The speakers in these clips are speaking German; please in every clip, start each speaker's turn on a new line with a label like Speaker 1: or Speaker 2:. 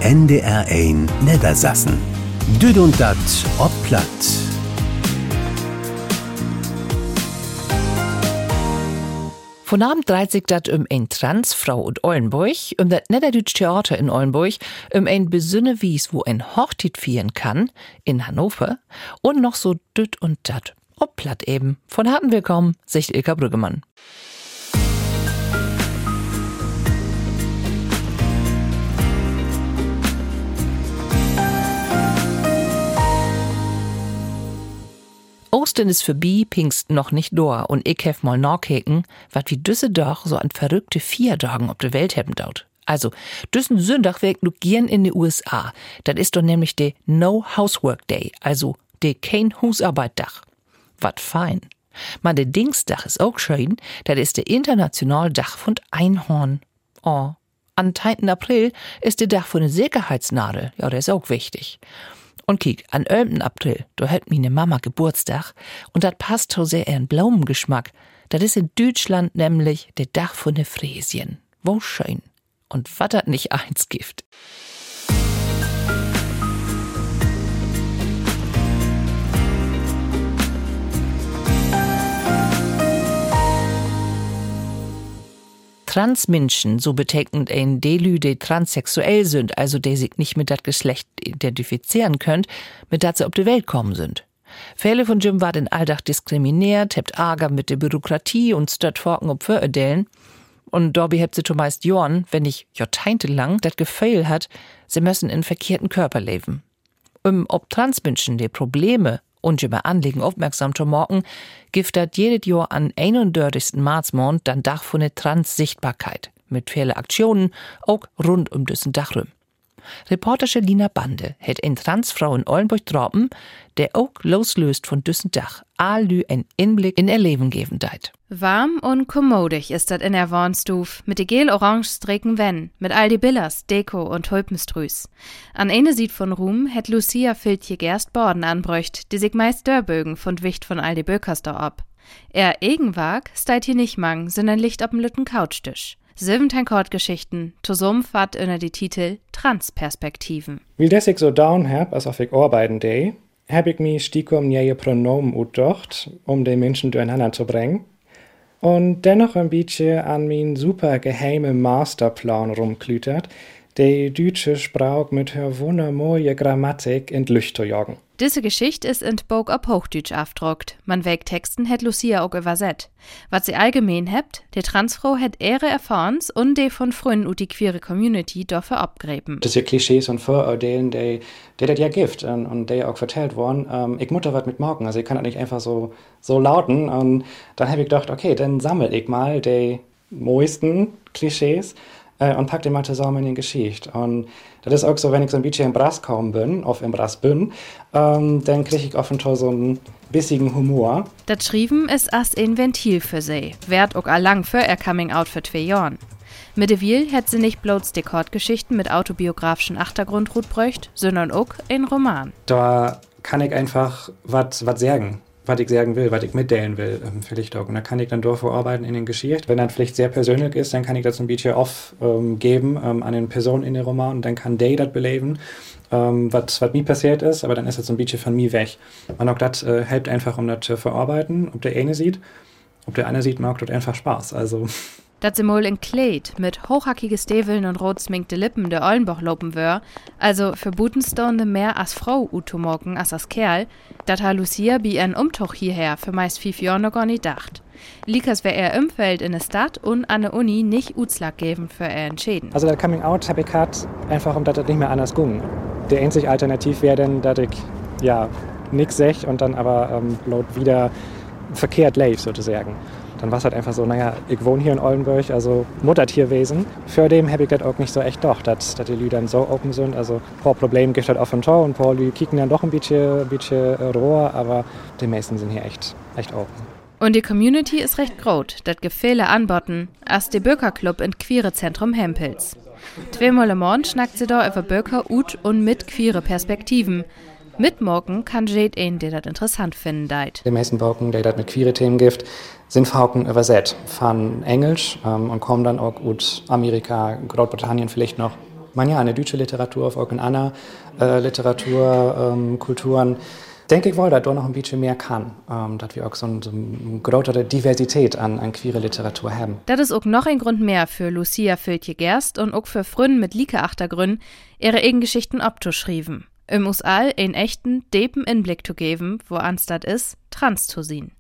Speaker 1: NDR1 Niedersassen. Düd und dat ob platt.
Speaker 2: Von Abend dreht sich das ein Transfrau und Ollenburg, das Niederdeutsche Theater in Ollenburg, ein besünne Wies, wo ein Hochtit feiern kann, in Hannover, und noch so düt und dat, ob platt eben. Von harten Willkommen, sagt Ilka Brüggemann. Ostern ist vorbei, Pfingsten noch nicht da und ich hef mal nachkeken, wat wie düsse doch so an verrückte 4 Tagen ob der Welt haben daut. Also, düssen Sonntag weg nur gern in die USA. Das ist doch nämlich der No Housework Day, also der kein Husarbeit-Dach. Wat fein. Man, der Dingsdach ist auch schön, das ist der internationale Dach von Einhorn. Oh, am 10. April ist der Dach von der Sicherheitsnadel, ja, der ist auch wichtig. Und kiek, an 11. April, da hat meine Mama Geburtstag und das passt so sehr ihren Blumengeschmack. Das ist in Deutschland nämlich der Dach von der Fräsien. Wo schön. Und wat dat nicht eins gibt. Transmenschen, so betekent ein Delü, die transsexuell sind, also die sich nicht mit dat Geschlecht identifizieren könnt, mit dat sie auf die Welt kommen sind. Viele von Jim war den Alltag diskriminiert, hebt Ärger mit der Bürokratie und stört Forken ob Fördelen. Und dabei hebt sie zumeist Jorn, wenn nicht jahrzehntelang dat Gefühl hat, sie müssen in verkehrten Körper leben. Ob Transmenschen die Probleme und über Anliegen aufmerksam zu machen, gibt das jedes Jahr an 31. Märzmond dann Dach von der Trans-Sichtbarkeit. Mit vielen Aktionen, auch rund diesen Dach rum. Reporterin Lina Bande hat eine Transfrau in Ollenburg getroffen, der auch loslöst von diesen Dach, allü einen Inblick in ihr Leben geben deit.
Speaker 3: Warm und kommodig ist das in der Wohnstuf, mit de gel-orange Strecken Wenn, mit all die Billers, Deko und Hulpenstrüß. An eine Sied von Ruhm het Lucia Filtje gerst Borden anbräucht, die sich meist Dörbögen von Wicht von all die Bökers da ab. Er Egenwag steit hier nicht mang, sondern liegt ab'm lütten Couchtisch. 17 Kordgeschichten, zusammenfasst unter die Titel Transperspektiven.
Speaker 4: Weil das ich so down hab, als auf ich arbeiten day, hab ich mich stiekom neue Pronomen utdocht, die Menschen durcheinander zu bringen. Und dennoch ein bisschen an mein super geheime Masterplan rumklütert, die deutsche Sprache mit her wundermoje Grammatik in die Lücht zu jagen.
Speaker 3: Diese Geschichte ist in Bog auf Hochdeutsch aufgedruckt. Man weg Texten hat Lucia auch übersetzt. Was sie allgemein hebt, die Transfrau hat ihre Erfahrens und die von Freunden und die queere Community dafür abgräben.
Speaker 4: Das sind Klischees und Vorurteilen, die das ja gibt und die auch vertellt worden. Ich muss da was mitmachen, also ich kann das nicht einfach so lauten. Und dann habe ich gedacht, okay, dann sammle ich mal die meisten Klischees und pack die mal zusammen in die Geschichte. Und das ist auch so, wenn ich so ein bisschen im Brass kaum bin, dann kriege ich oft so einen bissigen Humor.
Speaker 3: Das Schreiben ist as ein Ventil für sie, wert auch allang für ihr Coming-out für 2 Jahren. Mittlerweile hat sie nicht bloß die Kordgeschichten mit autobiografischen Achtergrund bräucht, sondern auch ein Roman.
Speaker 4: Da kann ich einfach was sagen. Was ich sagen will, was ich mitteilen will, vielleicht auch. Und da kann ich dann vorarbeiten in den Geschichten. Wenn das vielleicht sehr persönlich ist, dann kann ich das ein bisschen aufgeben an eine Person in den Roman und dann kann der das beleben, was mir passiert ist, aber dann ist das so ein bisschen von mir weg. Und auch das hilft einfach, um das zu verarbeiten. Ob der eine sieht, ob der andere sieht, macht dort einfach Spaß. Also.
Speaker 3: Dat sie mal in Kleid mit hochhackige Steveln und rot sminkte Lippen der Ollenbach lopen wör, also für Butenstone mehr als Frau utomoken als Kerl, dat ha Lucia bi ein Umtuch hierher für meist 5 Jahre noch gar nicht dacht. Likas wär er Umfeld in der Stadt und an der Uni nicht Utslag geben für er entschieden.
Speaker 4: Also das Coming Out hab ich gehabt, einfach um das nicht mehr anders ging. Der einzige Alternativ wäre dann, dass ich ja nix sech und dann aber laut wieder verkehrt lebe sozusagen. Dann war es halt einfach so, naja, ich wohne hier in Ollenburg, also Muttertierwesen. Für dem habe ich das auch nicht so echt doch, dass die Leute dann so open sind. Also ein paar Probleme gibt es halt auf dem Tor und ein paar Leute kicken dann doch ein bisschen roher, aber die meisten sind hier echt open.
Speaker 3: Und die Community ist recht groß, das Gefehle anboten, als der Bürgerclub in queere Zentrum Hempels. 2-mal im Monat schnackt sie da über Bürger ut und mit queere Perspektiven. Mitmorgen kann jede ein, der das interessant finden deit.
Speaker 4: Die meisten Bocken, die das mit queere Themen gibt, sind Fauken übersetzt von Englisch und kommen dann auch aus Amerika, Großbritannien vielleicht noch Man ja, eine deutsche Literatur auf auch in anderen Literaturkulturen. Denke ich wohl, dass da noch ein bisschen mehr kann, dass wir auch so eine größere Diversität an queere Literatur haben.
Speaker 3: Das ist auch noch ein Grund mehr für Lucia Filtje-Gerst und auch für Frünn mit Lieke-Achtergrün, ihre eigenen Geschichten abzuschreiben. Uns all einen echten, deepen Inblick zu geben, wo anstatt ist, trans zu sein.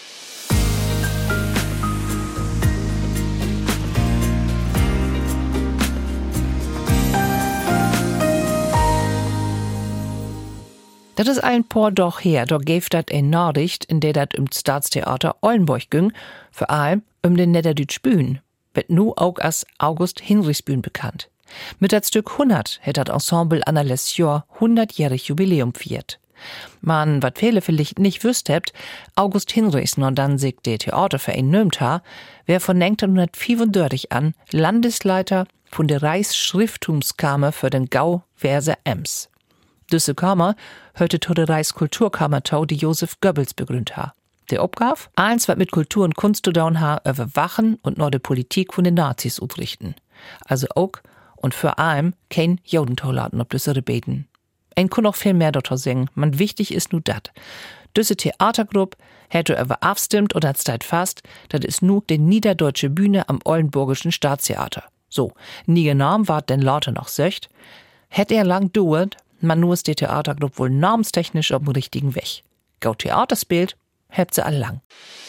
Speaker 2: Das ist ein paar doch her, da gäf dat eine Nachricht, in der dat im Staatstheater Oldenburg ging, vor allem den Niederdütsch Bühn, wird nu auch als August Hinrichs Bühn bekannt. Mit dat Stück 100 hat dat Ensemble an der 100-jährig Jubiläum feiert. Man, wat viele vielleicht nicht wüsst habt, August Hinrichs, nur dann sich der Theaterverein nömt ha, wer von 1935 an Landesleiter von der Reichsschrifttumskammer für den Gau Verse Ems. Diese Kammer hörte zu der Reichskulturkammertau, die Josef Goebbels begründet ha. Der Aufgabe, eins wat mit Kultur und Kunst zu tun ha, überwachen und nur die Politik von den Nazis utrichten. Also auch und vor allem kein Jodentolaten auf diese Rebeten. Ein kann noch viel mehr dort singen, man wichtig ist nur dat. Diese Theatergruppe hätte über abstimmt und hat steit fast, dat ist nu die Niederdeutsche Bühne am Oldenburgischen Staatstheater. So, nie genahm ward denn lauter noch söcht, hätt lang dauert, man nur ist die Theatergruppe wohl namenstechnisch auf dem richtigen Weg. Gau Theater spielt, hebt sie all lang.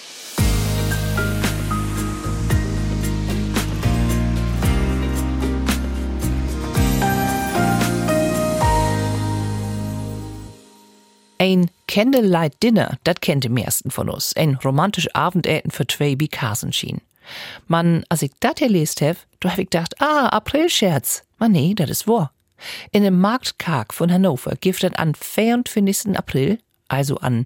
Speaker 2: Ein Candlelight Dinner, dat kennt die meisten von uns. Ein romantisch Abendäten für zwei wie Kasenschien. Man, als ich dat gelesen hab, da hab ich gedacht, Aprilscherz. Man, nee, dat ist wahr. In dem Marktkarg von Hannover gibt es am 24. April, also an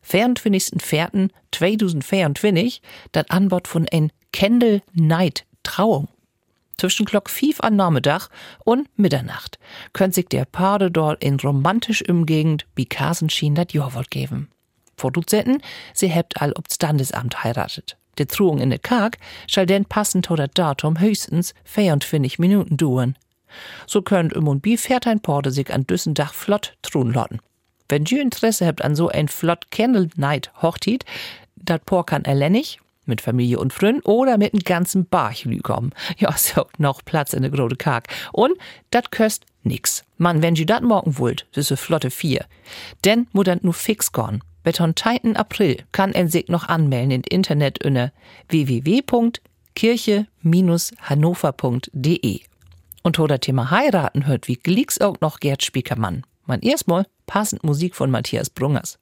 Speaker 2: 24.04.2024, das Anbot von ein Candle Night Trauung. Zwischen Glock 5 an Nachmittag und Mitternacht könnt sich der Paare dort in romantisch Umgegend wie Kasenschien das Jawort geben. Produzenten, sie hebt all ob Standesamt heiratet. Die Trauung in der Karg soll denn passend zu das Datum höchstens 24 Minuten dauern. So könnt und bi fährt ein Porte sich an düssen Dach flott trun lotten. Wenn ihr Interesse habt an so ein flott Candle Night Hochtit, dat Por kann erlennig, mit Familie und Freunden oder mit einem ganzen Barchlü kommen. Ja, so noch Platz in der große Karg. Und dat köst nix. Man, wenn ihr dat morgen wollt, diese flotte 4, denn muss dann nur fix gorn. Beton 10. April kann en sich noch anmelden in Internet unter www.kirche-hannover.de. Und wo das Thema heiraten hört, wie glicks auch noch Gerd Spiekermann. Man erstmal passend Musik von Matthias Brungers.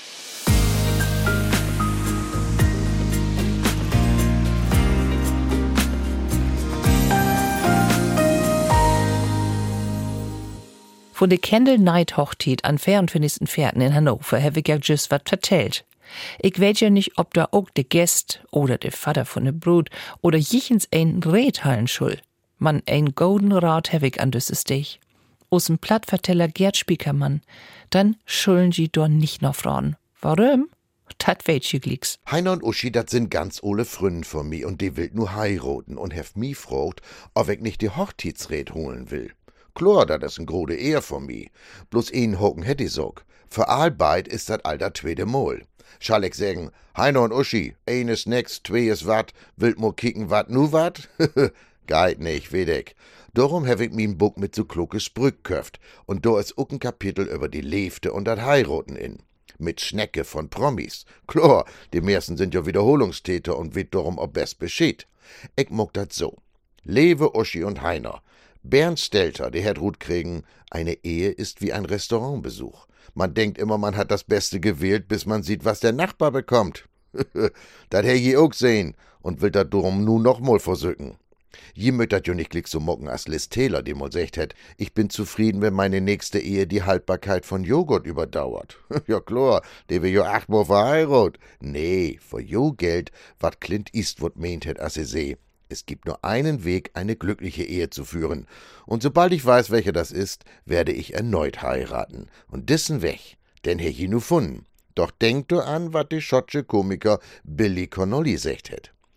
Speaker 2: Von der Candle Night Hochtit an 24.04. in Hannover habe ich ja just was vertellt. Ich weiß ja nicht, ob da auch der Gäst oder der Vater von der Brut oder jichens ein Red hallen schul. Man, ein golden Rat habe ich an düsse Stich. Aus dem Plattverteller Gerd Spiekermann, dann schulden sie doch nicht noch Frauen. Warum? Dat weet je glicks.
Speaker 5: Heiner und Uschi, dat sind ganz ole Fründen von mi und die will nur heiraten und heft mi fragt, ob ich nicht die Hochzeitsred holen will. Klar, dat is ein grode Ehr von mi. Bloß een Hocken hätt ich sog. Für allbeid ist dat all dat zweite Mol. Schall ich sagen, Heiner und Uschi, ein is nix, zwei is wat, willt mo kicken wat nu wat? Geit nicht, weet ich. Darum hab ich mi n Buch mit so kluge Sprück köft und da is auch ein Kapitel über die Leefte und dat Heiraten in. Mit Schnecke von Promis. Klar, die meisten sind ja Wiederholungstäter und weet darum ob best Bescheid. Ich muck dat so. Lewe Uschi und Heiner. Bernd Stelter, der hat Ruth kriegen, eine Ehe ist wie ein Restaurantbesuch. Man denkt immer, man hat das Beste gewählt, bis man sieht, was der Nachbar bekommt. Dat hätt je auch sehen und will dat darum nu noch mal versücken. Je möcht dat jo nicht gleich so mocken als Liz Taylor, die mal sagt hätt, ich bin zufrieden, wenn meine nächste Ehe die Haltbarkeit von Joghurt überdauert. Ja klar, der will jo 8-mal verheiratet. Nee, für jo Geld, wat Clint Eastwood meint hätt, as seh. Es gibt nur einen Weg, eine glückliche Ehe zu führen. Und sobald ich weiß, welcher das ist, werde ich erneut heiraten. Und dissen weg, den hätt ich nu funden. Doch denk du an, wat die schottsche Komiker Billy Connolly sagt hätt.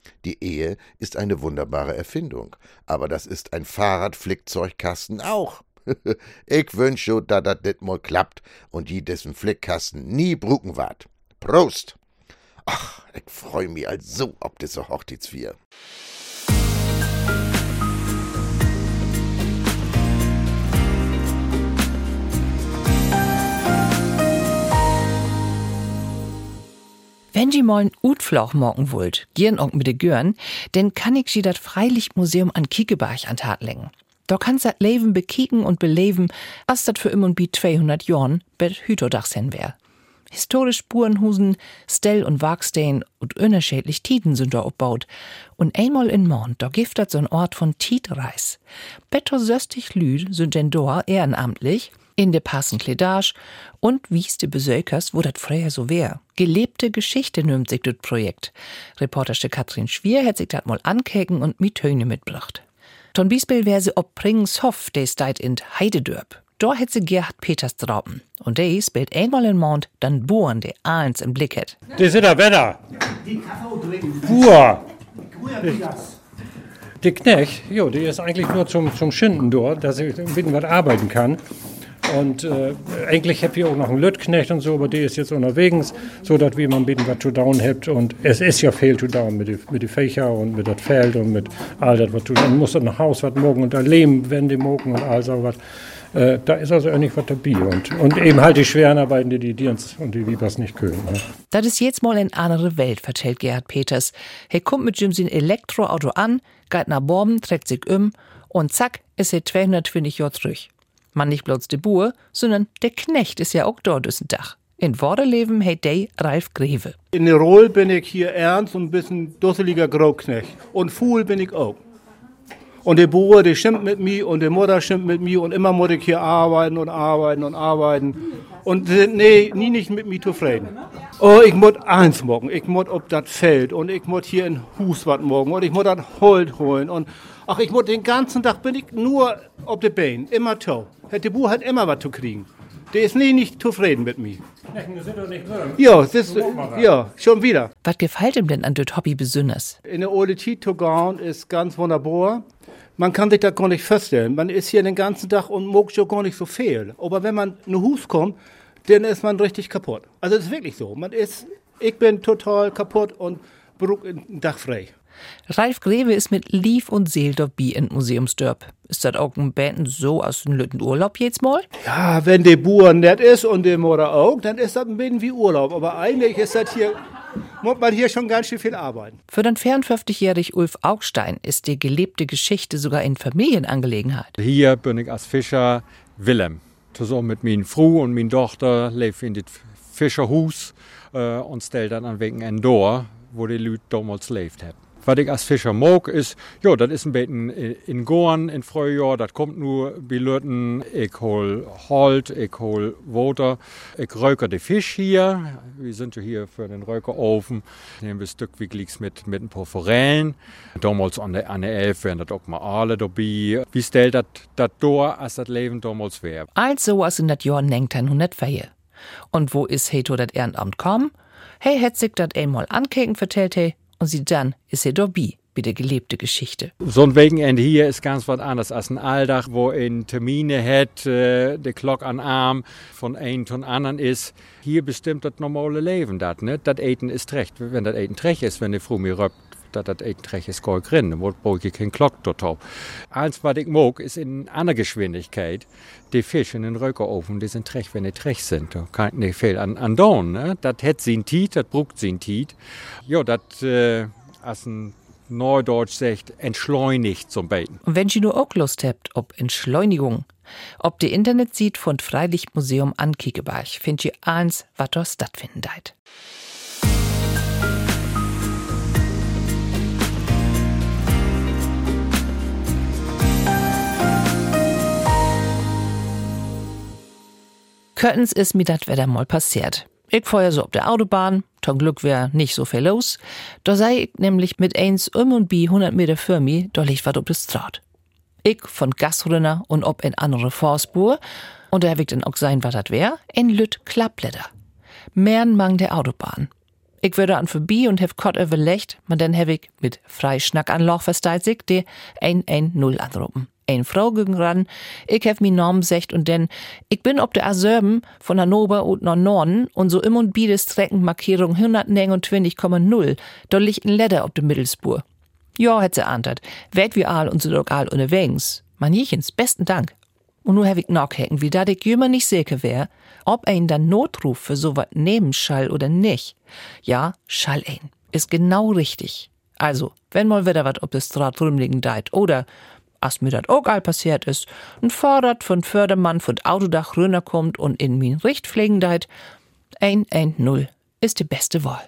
Speaker 5: Die Ehe ist eine wunderbare Erfindung, aber das ist ein Fahrradflickzeugkasten auch. Ich wünsche, dass das dit mal klappt und die dessen Flickkasten nie bruken ward. Prost! Ach, ich freu mich also ob diese Hochzeitsfeier.
Speaker 2: Wenn Sie mal einen Utflauch morgen wollt, gern auch mit de Görn, denn kann ich Sie das Freilichtmuseum an Kiekeberg an Tat legen. Da kannst das Leben bekicken und beleben, als das für immer und bi 200 Jahren bet Hüterdach sein wär. Historisch Spurenhusen, Stell- und Wagstein und unterschiedlich Tiden sind da aufgebaut. Und einmal in Mond, da gibt das so ein Ort von Tietreis. Better 60 Lüd sind denn da ehrenamtlich, in de passen Kledage und wies de Besökers, wo dat früher so wär. Gelebte Geschichte nimmt sich das Projekt. Reportersche Katrin Schwier hat sich dat mal ankeken und mit Töne mitbracht. Ton Biesbel wär sie ob Pringenshof, des deit in Heidedörp. Da hätt sie Gerhard Peters Trauben. Und der spielt einmal in Mond, dann Buren, der eins im Blick hat.
Speaker 6: Das ist der Wetter. Buhr. Der Knecht, jo, der ist eigentlich nur zum Schinden dort, dass ich ein bisschen was arbeiten kann. Und eigentlich hab ich auch noch einen Lüttknecht und so, aber der ist jetzt unterwegs, so dass wir mal ein bisschen was zu down habt. Und es ist ja viel zu down mit den Fächer und mit das Feld und mit all das, was du dann musst nach Haus was morgen und da Lehm, Wände morgen und all so was. Da ist also auch nicht was dabei. Und eben halt die schweren Arbeiten, die Dienst und die Wiebers nicht können. Ne?
Speaker 2: Das ist jetzt mal eine andere Welt, vertellt Gerhard Peters. Er kommt mit Jim sein Elektroauto an, geht nach Borben, trägt sich und zack, ist er 220 Jahre zurück. Man nicht bloß de Buhr, sondern der Knecht ist ja auch dort düssen Dach. In Vorderleben hat der Ralf Greve.
Speaker 7: In der Roll bin ich hier ernst und ein bisschen dusseliger Grauknecht. Und Fuhl bin ich auch. Und der Buhr, der schimpft mit mir und der Mutter schimpft mit mir und immer muss ich hier arbeiten und arbeiten und arbeiten. Und sind nie nicht mit mir zufrieden. Oh, ich muss eins morgen, ich muss auf das Feld und ich muss hier in Hus was morgen und ich muss das Holt holen und ach, ich muss den ganzen Tag bin ich nur auf der Beine, immer tau. Der Buhr hat immer was zu kriegen. Der ist nicht zufrieden mit mir. Ja, schon wieder.
Speaker 2: Was gefällt ihm denn an das Hobby besonders?
Speaker 7: In der Old Zeit zu gehen ist ganz wunderbar. Man kann sich das gar nicht vorstellen. Man ist hier den ganzen Tag und mag schon gar nicht so viel. Aber wenn man in Hus kommt, dann ist man richtig kaputt. Also es ist wirklich so. Ich bin total kaputt und brauche ein Dach frei.
Speaker 2: Ralf Greve ist mit Lief und Seel dabei in Museumsdörp. Ist das auch ein Band so aus dem Lütten Urlaub jetzt mal?
Speaker 7: Ja, wenn der Buhr nett ist und der Mutter auch, dann ist das ein bisschen wie Urlaub. Aber eigentlich ist das hier, muss man hier schon ganz schön viel arbeiten.
Speaker 2: Für den 54-jährigen Ulf Augstein ist die gelebte Geschichte sogar in Familienangelegenheit.
Speaker 8: Hier bin ich als Fischer Willem. Zusammen mit meiner Frau und meiner Tochter lebe in das Fischerhus und stelle dann an wegen ein Dorf, wo die Leute damals gelebt haben. Was ich als Fischer mag, ist, ja, das ist ein bisschen in Gorn, in Frühjahr, das kommt nur bei Leuten. Ich hol Holt, ich hol Water, ich räuke den Fisch hier. Wir sind ja hier für den Räukerofen. Nehmen wir ein Stück wie mit ein paar Forellen. Damals an der Elf wären das auch mal alle dabei. Wie stellt das da, als das Leben damals wäre?
Speaker 2: Also als in das Jahr 1904. Und wo ist Heto das Ehrenamt kommen? Hey, hat sich das einmal ankeken, vertellt hey. Und sie dann ist er dabei, bei der gelebte Geschichte.
Speaker 8: So ein Wochenende hier ist ganz was anderes als ein Alldach, wo ein Termine hat, der Glock an Arm von einem zum anderen ist. Hier bestimmt das normale Leben, das, ne? Das Eten ist recht. Wenn das Eten recht ist, wenn die Frau mir röppt, dass das Eten recht ist, gar drin, dann brauche ich keinen Glock dort drauf. Eins, was ich mag, ist in einer Geschwindigkeit, die Fische in den Räucherofen, die sind recht, wenn die recht sind. Da kann nicht viel an Dorn, ne? Das hat sie ein Tiet, das brucht sie ein Tiet. Ja, das, als ein Neudeutsch sagt, entschleunigt zum Beten.
Speaker 2: Und wenn ihr nur auch Lust habt, ob Entschleunigung, ob die Internet sieht von Freilichtmuseum an Kiekeberg, findet ihr eins, was dort stattfinden deit. Köttens ist mir das Wetter mal passiert. Ich fahre so auf der Autobahn, zum Glück wär nicht so viel los. Da sei ich nämlich mit eins und bi 100 Meter für mich, da liegt was auf der Straße. Ich von Gasrenner und ob in andere Vorspur, und da wird dann auch sein, was das wär, ein Lütt Klappblätter. Mehren mang der Autobahn. Ich würde an vorbei und hab kort überlegt, maar dann hab ich mit Freischnack an Loch versteht sich, die 110 anrufen. Ein Frau gegen ran, ich hab mi Namen gesagt und denn, ich bin ob der A7 von Hannover und nach Norden und so im und biede Streckenmarkierung 129,0, da liegt ein Leder ob der Mittelspur. Ja, hat sie antert, werd wie all und so lokal unterwegs. Manchens, besten Dank. Und nu hab ich nachhaken, wie da ich jümmer nicht sicher wär, ob ein dann Notruf für so wat nehmen schall oder nicht. Ja, schall ein. Ist genau richtig. Also, wenn mal wieder wat ob der Straat rumliegen deit oder als mir dat auch all passiert ist, ein Fahrrad von Fördermann von Autodach runterkommt und in min Richt pflegen deit, 110 ist die beste Wahl.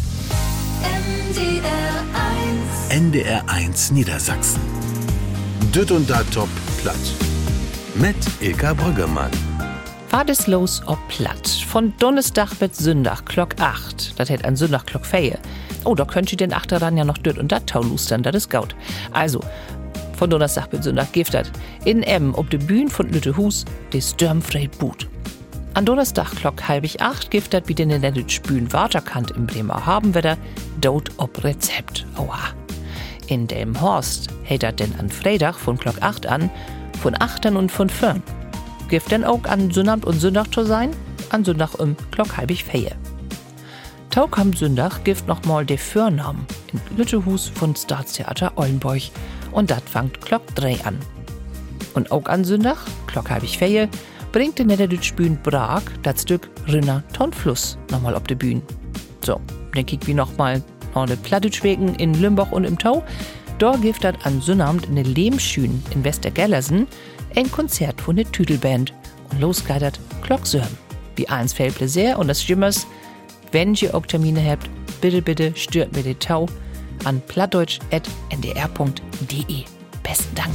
Speaker 1: NDR 1 Niedersachsen. Düt und da top platt. Mit Ilka Brüggemann.
Speaker 2: War des los ob platt. Von Donnerstag bis Sonntag, Glock 8. Das hätt an Sonntag Glock 4. Oh, da könnt ihr den Achteran ja noch düt und dat taulustern, das ist gaut. Also, von Donnerstag bis Sonntag gibt das in Emmen ob de Bühn von Lüttehus die stürmfrei Boot. An Donnerstag Glock 7:30 gibt das wieder in der Bühn Waterkant im Bremer Habenwetter dort ob Rezept. Aua. In dem Horst hält das denn an Freitag von Glock 8 an, von 8 und von 5. Gibt denn auch an Sonnabend und Sonntag zu sein? An Sonntag Glock 3:30. Taug am Sonntag gibt noch mal de Vornamen in Lüttehus von Staatstheater Ollenburg. Und dat fangt Glock 3 an. Und auch an Sonntag, Glock 3:30, bringt in der Bühn Prag das Stück Rinner Tonfluss nochmal auf die Bühne. So, dann kicken wir nochmal nach de Plattdeutschwegen in Lümbach und im Tau. Da gibt das an Sonnabend in der Lehmschün in Westergellersen ein Konzert von der Tüdelband. Und los geht das Glock 7. Wie eins viel Plaisir und das Stimmers. Wenn ihr auch Termine habt, bitte stört mir den Tau an plattdeutsch@ndr.de. Besten Dank.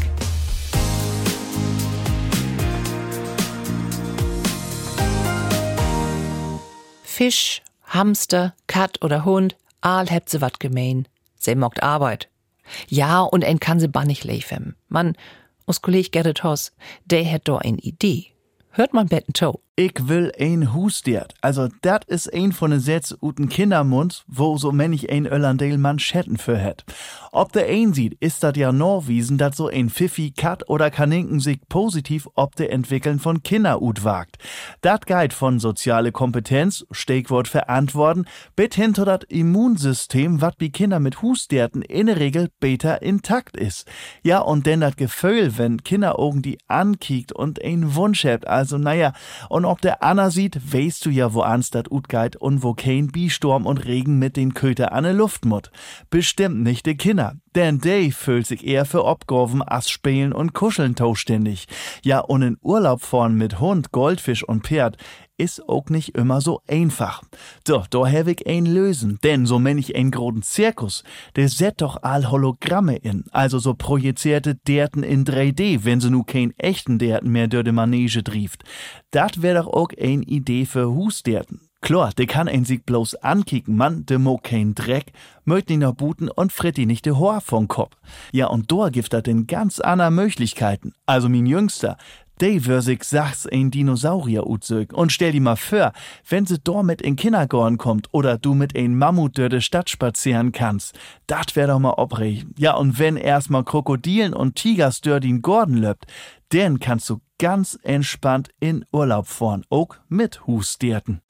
Speaker 2: Fisch, Hamster, Kat oder Hund, all hebt se wat gemein. Se mogt Arbeit. Ja, und ein kann se bannig leifen. Man, us Kolleg Gerrit Hoss, der hätt do ein Idee. Hört man betten Toe.
Speaker 9: Ich will ein Husdiert. Also, dat is ein von den Sätze uten Kindermund, wo so manch ein Ölandel Manschetten für hätt. Ob der ein sieht, ist dat ja Norwiesen, dat so ein Pfiffi, Kat oder Kaninken sich positiv ob der Entwickeln von Kinder ut wagt. Dat geht von soziale Kompetenz, Stichwort verantworten, bis hin zu dat Immunsystem, wat wie Kinder mit Husdierten in der Regel beter intakt is. Ja, und denn dat Gefühl, wenn Kinder Augen die ankiekt und ein Wunsch habt, also naja, und ob der Anna sieht, weißt du ja, wo ans dat utgeit und wo kein Bisturm und Regen mit den Köter an der Luft mut. Bestimmt nicht de Kinder, denn they fühlt sich eher für Obgorven, Assspielen und Kuscheln tauständig. Ja, und in Urlaub fahren mit Hund, Goldfisch und Pferd ist auch nicht immer so einfach. Doch, da hab ich ein Lösen, denn so männlich ein großen Zirkus, der set doch all Hologramme in, also so projizierte Derten in 3D, wenn sie nu kein echten Derten mehr durch die Manege trieft. Dat wär doch auch ein Idee für Husderten. Klar, de kann ein sich bloß ankicken, Mann, de mo kein Dreck, möcht ihn noch buten und fritt ihn nicht de Haar vom Kopf. Ja, und da gibt dat den ganz ander Möglichkeiten. Also min Jüngster, de wür sich sachs ein Dinosaurier utzög. Und stell dir mal vor, wenn se da mit in Kindergarten kommt oder du mit ein Mammut durch de Stadt spazieren kannst, dat wär doch mal obreg. Ja, und wenn erstmal Krokodilen und Tigers durch den Gordon löppt, dann kannst du ganz entspannt in Urlaub fahren, auch mit Husdierten.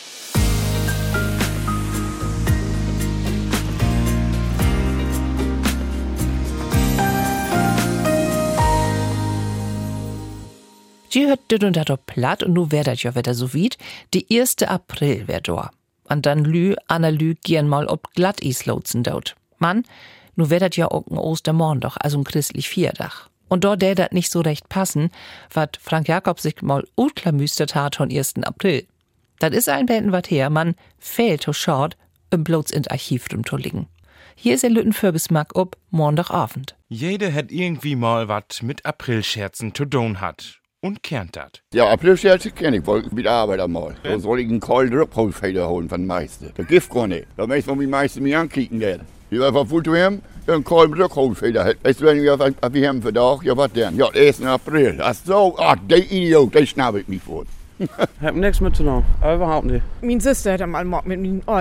Speaker 2: Die hört dit und dat platt und nu wär dat ja wieder so weit. Die 1. April wär da. Und dann Anna gern mal ob Glattis lotsen dort. Mann, nu wär dat ja auch ein Ostermorgen doch, also ein christlich Vierdach. Und dort der dat nicht so recht passen, wat Frank Jakob sich mal utklamüstert hat von 1. April. Dat is ein Bänden wat her, man fehlt to short, bloß ins Archiv rumtulligen. Hier ist Lütten Fürbismark ob Montagabend.
Speaker 10: Jede hat irgendwie mal wat mit Aprilscherzen zu tun hat. Und kennt dat.
Speaker 11: Ja, Aprilscherze kenn ich, wollte mit Arbeit einmal. Da soll ich einen kalten Rückholfeder holen von Meister. Der Gift gar nicht. Da möchte man die Meister mir ankicken werden. Ich war einfach voll zu haben, der einen kalten Rückholfeder hat. Weißt du, wenn wir haben für Tag, ja was denn? Ja, 1. April. Ach so, der Idiot, der schnapp ich mich vor.
Speaker 12: Hab nix mit zu tun, überhaupt nicht.
Speaker 13: Mein Sister hat einmal Mock mit meinen Ollen.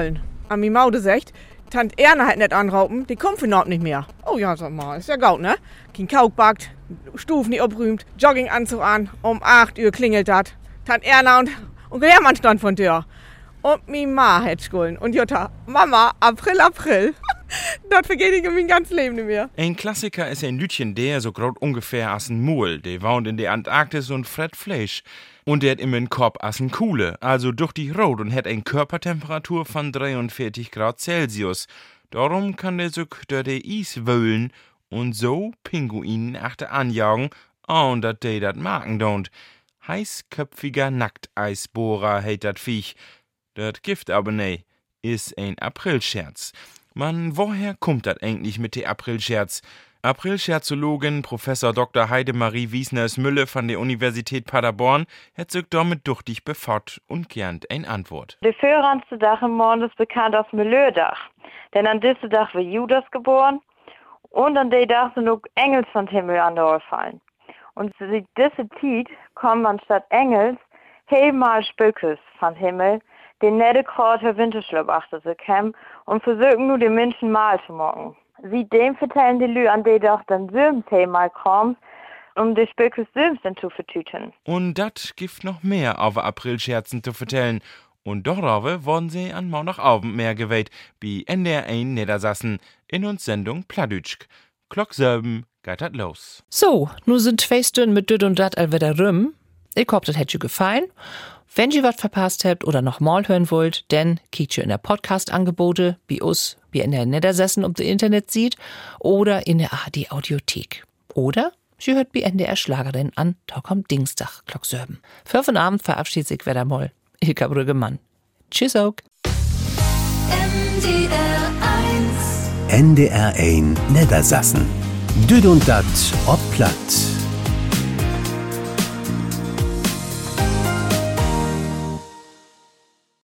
Speaker 12: an mi Maude sagt, Tant Erna hat nicht anraupen, die kommt überhaupt nicht mehr. Oh ja, sag mal, ist ja gaut, ne? Kein Kauk backt, Stufen nicht abrühmt, Jogginganzug an, um 8 Uhr klingelt dat. Tant Erna und Hermann stand von Tür. Und mi Ma hat Schulden. Und Jutta, Mama, April. Das vergeht ich in mein ganzes Leben nicht mehr.
Speaker 10: Ein Klassiker ist ein Lütchen, der so groß ungefähr als ein Muhl. Der wohnt in der Antarktis und fret Fleisch. Und der hat immer einen Korb als ein Kuhle, also durch die Rot und hat eine Körpertemperatur von 43 Grad Celsius. Darum kann der so durch der Eis wöhlen und so Pinguinen achter anjagen, und dat de dat machen don't. Heißköpfiger Nackteisbohrer heit dat Viech. Dat Gift aber nee, is ein Aprilscherz. Man, woher kommt dat eigentlich mit de Aprilscherz? Aprilscherzologin Professor Dr. Heidemarie Wiesners-Mülle von der Universität Paderborn hat sich damit duchtig befasst und gern eine Antwort.
Speaker 13: Der vorhandste Dach im Mond ist bekannt als Melördach. Denn an diesem Dach wird Judas geboren und an dem Dach sind auch Engels von Himmel an der Ohr fallen. Und seit dieser Zeit kommen anstatt Engels helmal Spökes von Himmel, den nicht gerade für Winterschlaf achter zu kämen und versuchen nur den Menschen mal zu machen. Seitdem vertellen die Lü an die doch dann Söms helmal kommen, um die Spökes Söms dann zu vertüten.
Speaker 10: Und dat gibt noch mehr auf Aprilscherzen zu vertellen. Und darauf wurden sie an Montagabend mehr gewählt, wie NDR 1 Niedersassen in uns Sendung Pladütschk. Klock 7 geht dat los.
Speaker 2: So, nu sind 2 Stunden mit Düt und Dat all wieder rum. Ich hoffe, das hätte euch gefallen. Wenn ihr was verpasst habt oder noch mal hören wollt, dann kickt ihr in der Podcast-Angebote, wie uns, wie in der Niedersassen um das Internet sieht, oder in der ARD-Audiothek. Oder ihr hört wie NDR Schlagerin an, da kommt Dienstag, Klock 7. Für den Abend verabschiedet sich wieder mal Ilka Brüggemann. Tschüss auch.
Speaker 1: NDR 1 Niedersassen. Düt und Dat ob Platt.